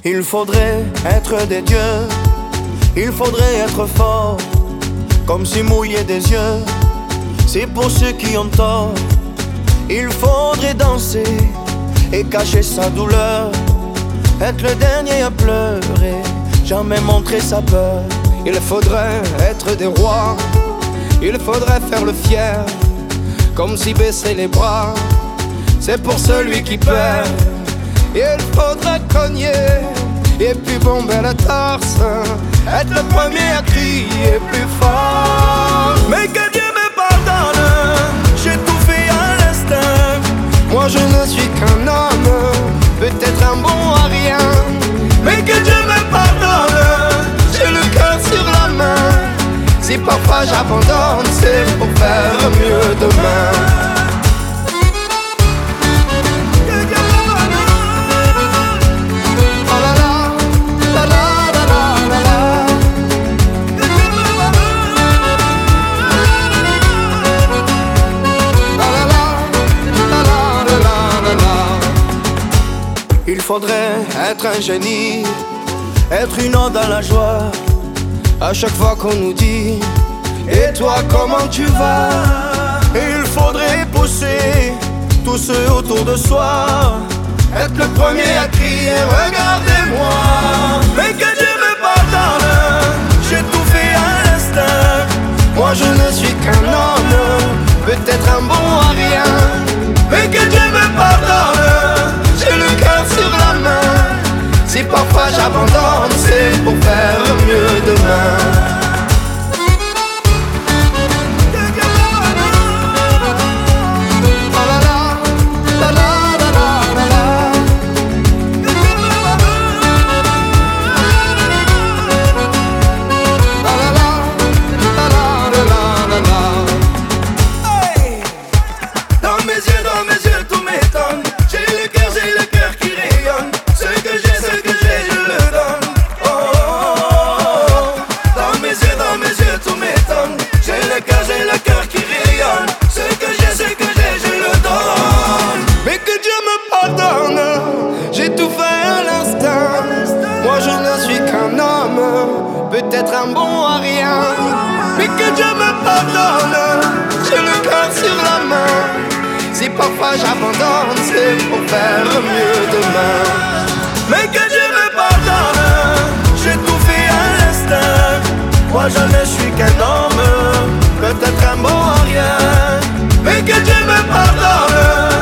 Il faudrait être des dieux, il faudrait être fort, comme si mouiller des yeux, c'est pour ceux qui ont tort. Il faudrait danser et cacher sa douleur, être le dernier à pleurer, jamais montrer sa peur. Il faudrait être des rois, il faudrait faire le fier, comme si baisser les bras, c'est pour celui qui perd. Il faudrait cogner et puis bomber la torse, être le premier à crier plus fort. Mais que Dieu me pardonne, j'ai tout fait à l'instinct. Moi je ne suis qu'un homme, peut-être un bon à rien. Mais que Dieu me pardonne, j'ai le cœur sur la main. Si parfois j'abandonne, c'est pour faire mieux demain. il faudrait être un génie, être une onde dans la joie. À chaque fois qu'on nous dit et toi comment tu vas, il faudrait pousser tous ceux autour de soi, être le premier à crier regardez-moi. Mais que Dieu me pardonne, j'ai tout fait à l'instinct. Moi je ne suis qu'un homme, peut-être un bon à rien. Mais que Dieu me pardonne, j'ai le cœur sur la main. Si parfois j'abandonne, c'est pour faire mieux demain. Peut-être un bon à rien, mais que Dieu me pardonne, j'ai le cœur sur la main. Si parfois j'abandonne, c'est pour faire mieux demain. Mais que Dieu me pardonne, j'ai tout fait à l'instinct. Moi je ne suis qu'un homme, peut-être un bon à rien. Mais que Dieu me pardonne,